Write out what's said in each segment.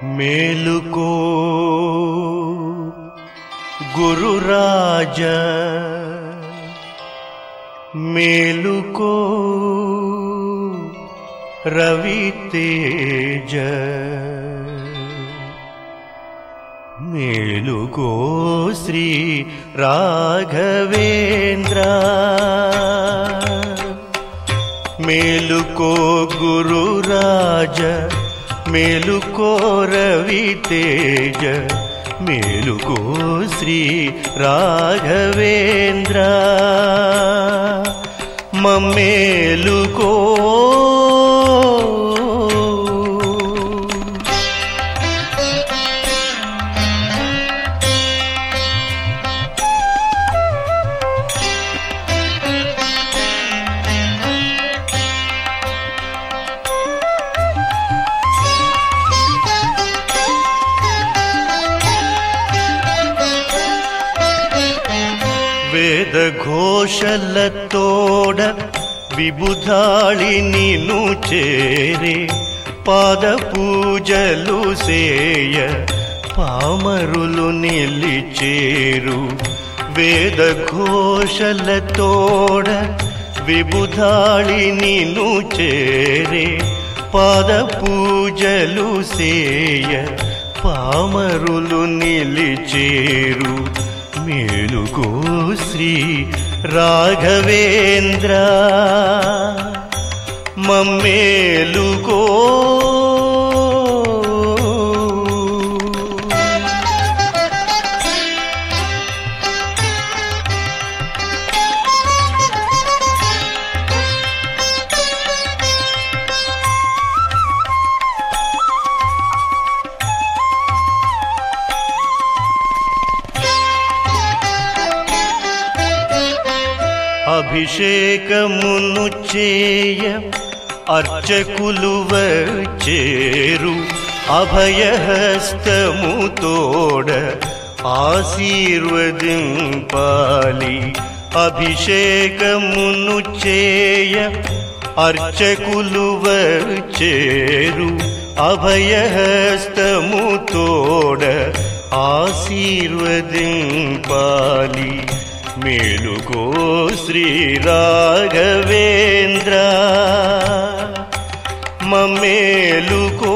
మేలుకో గురురాజ, మేలుకో రవితేజ, మేలుకో శ్రీ రాఘవేంద్ర, మేలుకో గురురాజ, మేలుకో రవితేజ, మేలుకో శ్రీ రాఘవేంద్ర, మమ్మేలుకో. వేదఘోషలతోడ విబుధాళి నిను చేరే, పాద పూజలు సేయ పామరులు నిలిచేరు. వేదఘోషలతోడ విబుధాళి నిను చేరే, పాద పూజలు సేయ పామరులు నిలిచేరు. మేలుకో శ్రీ రాఘవేంద్ర, మమ్మేలుకో. అభిషేకమును చేయ అర్చకులు వచ్చేరు, అభయహస్తముతోడ ఆశీర్వదింపాలి. అభిషేకమును చేయ అర్చకులు వచ్చేరు, అభయహస్తముతోడ ఆశీర్వదింపాలి. మేలుకో శ్రీ రాఘవేంద్ర, మమ్మేలుకో.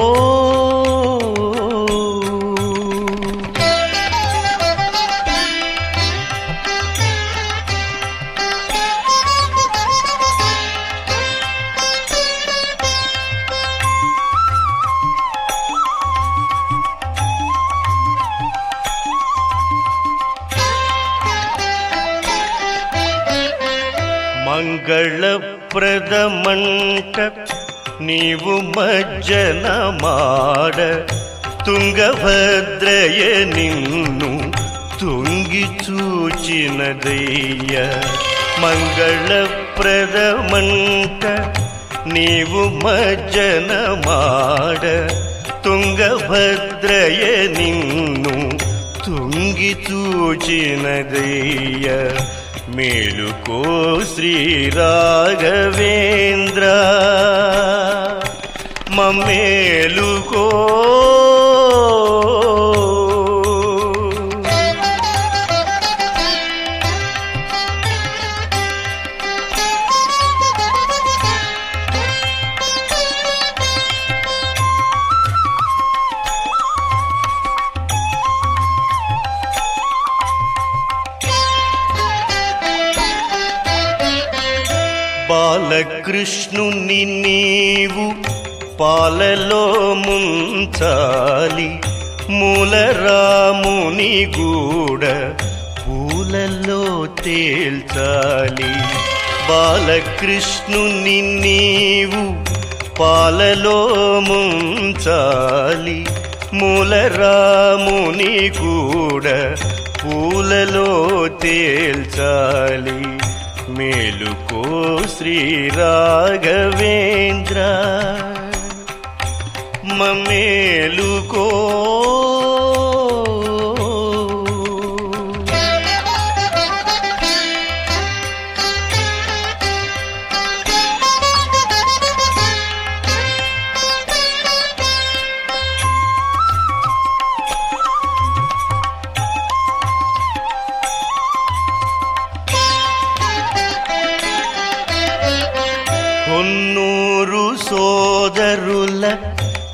మంగళప్రదమంట నీవు మజ్జన మాడ, తుంగభద్రయ నిన్ను తుంగి చూచినదయ్య. మంగళప్రదమంట నీవు మజ్జన మాడ, తుంగభద్రయ నిన్ను తుంగి చూచినదయ్య. మేలుకో శ్రీ రాఘవేంద్ర, మమ్మేలుకో. బాలకృష్ణుని నీవు పాలలో ముంచాలి, మూలరాముని గూడ పూలలో తేల్చాలి. బాలకృష్ణుని నీవు పాలలో ముంచాలి, మూలరాముని గూడ పూలలో తేల్చాలి. మేలుకో శ్రీ రాఘవేంద్ర, మమ్మేలుకో.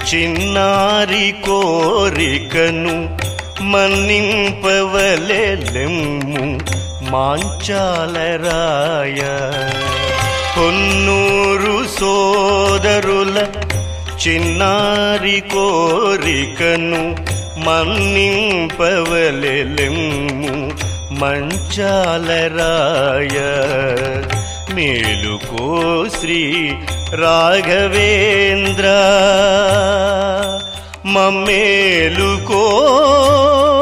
చిన్నారి కోరికను మన్నింపవలెలెమ్ము మాంచాలరాయ. పొన్నూరు సోదరుల చిన్నారి కోరికను మన్నింపవలెలెమ్ము మంచాలరాయ. మేలుకో శ్రీ రాఘవేంద్ర, మమ్మేలుకో